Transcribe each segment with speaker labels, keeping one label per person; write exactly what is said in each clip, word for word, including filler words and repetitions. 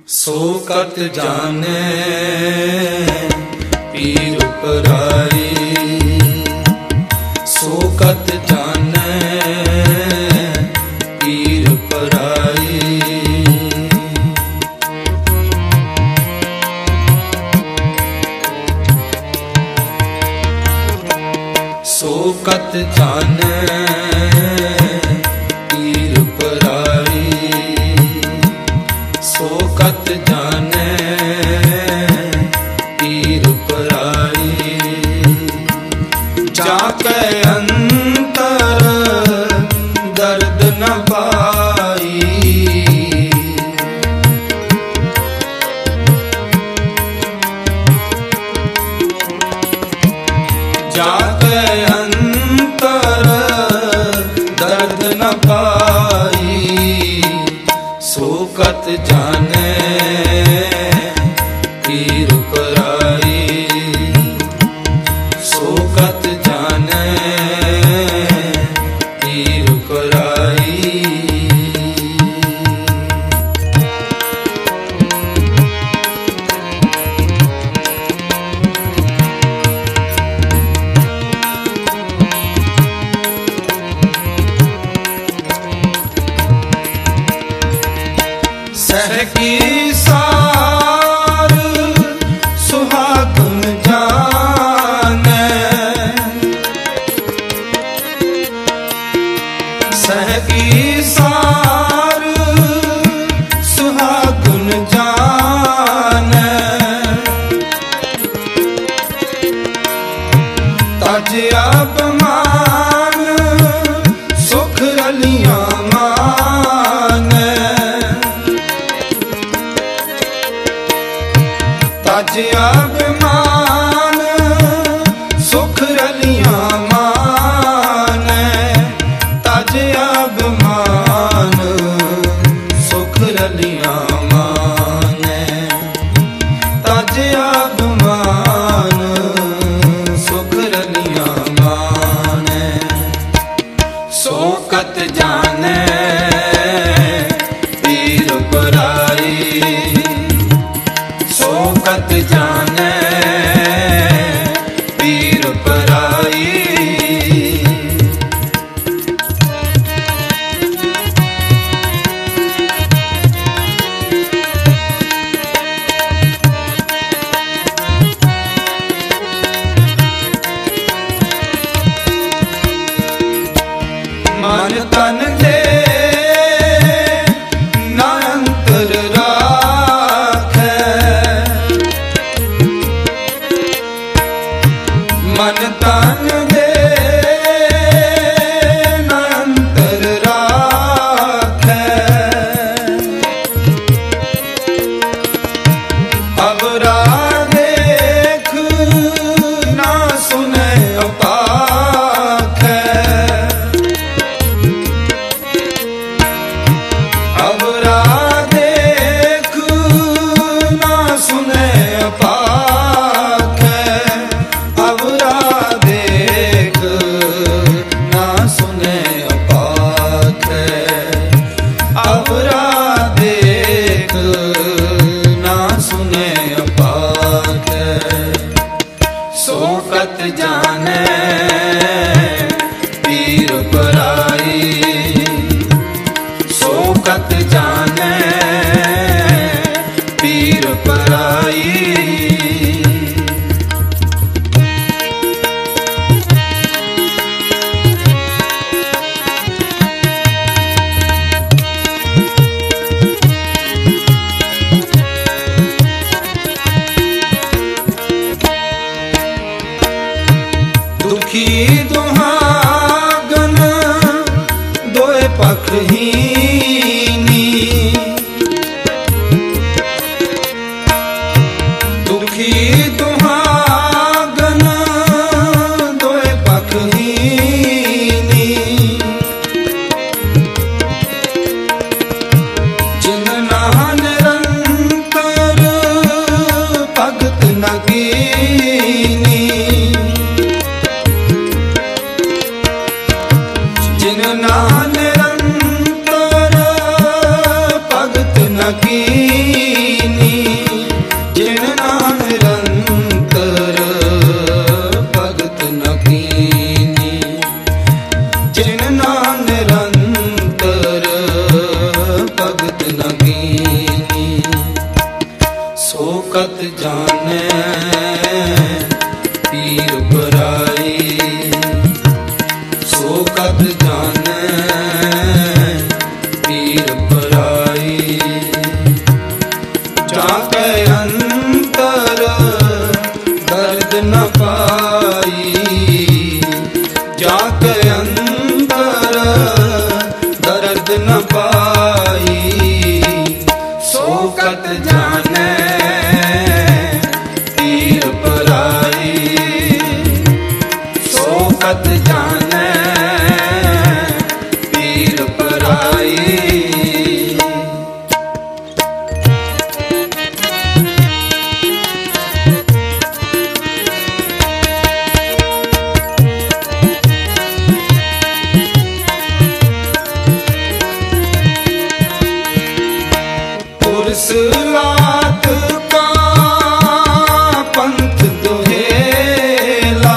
Speaker 1: सोकत जाने पीर पराई, सोकत जाने पीर पराई। सोकत जाने पीर पराई, सोकत जाने पीर पराई। जाके अंतर दर्द न पाई, जाके अंतर दर्द न पाई। सोकत जाने पीर पराई, सोकत जाने पीर पराई। सहकी सार सुहागन जाने, सहकी सार सुहागन जाने। तज अपमान सुख रलियां माने, तज अभिमान सुख रलियां माने। तज अभिमान सुख रलियां माने, तज अभिमान सुख रलियां माने। सोकत जाने पीर पराई, सोकत जाने पीर पराई। मन तन दे ना अंतर राखे, मन तन दे ना अंतर राखे। अवरा देख ना सुने अपाखे, अवरा देख ना सुने अपाखे। अवरा देख ना सुने अपाखे, अवरा देख ना सुने अपाखे। सोकत जाने पीर पराई, सोकत जाने पीर पराई। दुखी दुहागन दोए पख हीनी, दुखी दुहागन दोए पख हीनी। जिन नान निरंतर भगत न कीनी, जिन नान निरंतर भगत न की। न कीनी। सो कत जाने पीर पराई, सो कत जाने पीर पराई। जाके अंतर दर्द न पाई, जाके अंतर दर्द न पाई। सो कत जाने पीर पराई, सो कत जाने पीर पराई। पुरुष लात का पंथ दुहेला,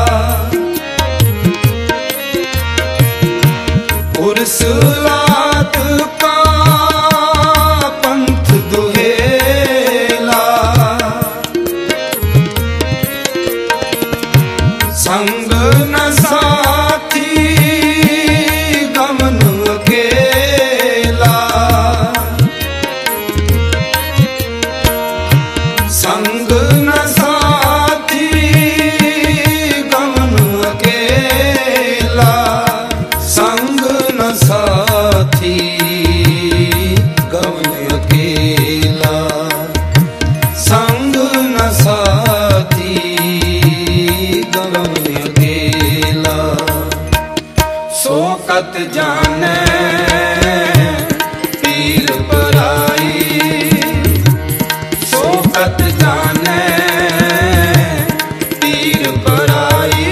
Speaker 1: पुरुष लात का पंथ दुहेला। संग न साथी गमन अकेला, संग न साथी गमन अकेला, संग न साथी गमन अकेला, संग न साथी गमन अकेला। सो कत जाने पीर पराई, सो कत जाने पीर पराई।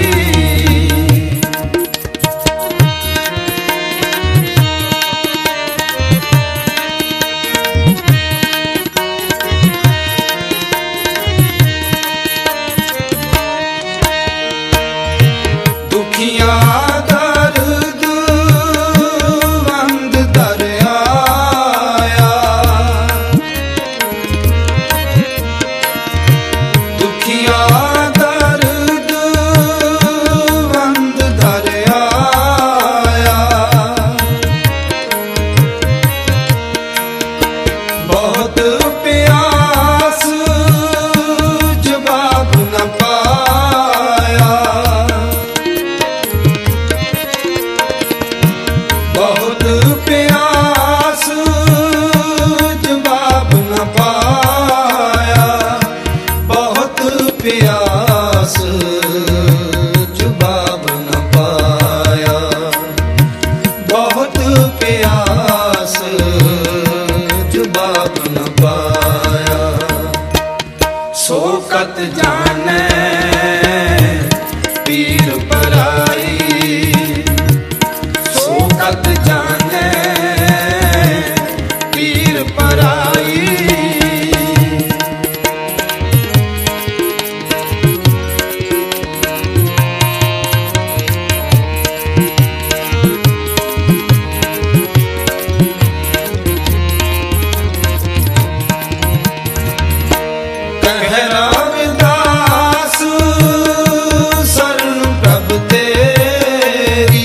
Speaker 1: दुखिया दर्द वंद दर आया, दुखिया दर्द वंद दर आया। बहुत प्यास जवाब न पाया, बहुत प्यास जवाब न पाया, बहुत प्यास जवाब न पाया, बहुत प्यास जवाब न पाया। सो कत जाने पीर पराई, सो कत जाने पीर पराई। कह रामदास शरण प्रभ तेरी,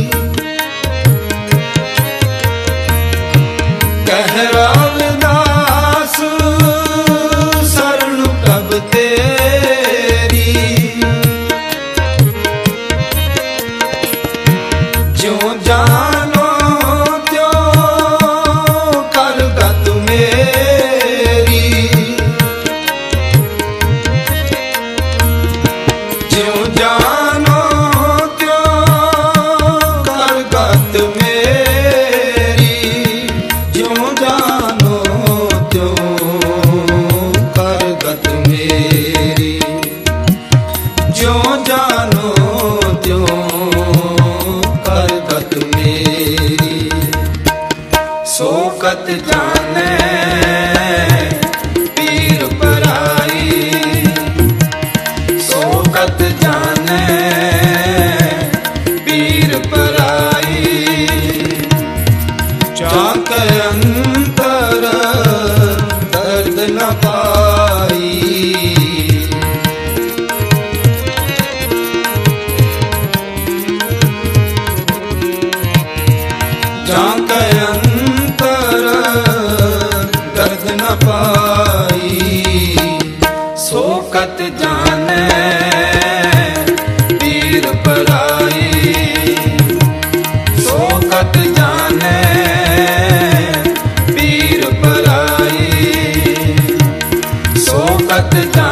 Speaker 1: कह रामदास न पाई। सो कत जाने पीर पराई, सो कत जाने पीर पराई, सो कत जाने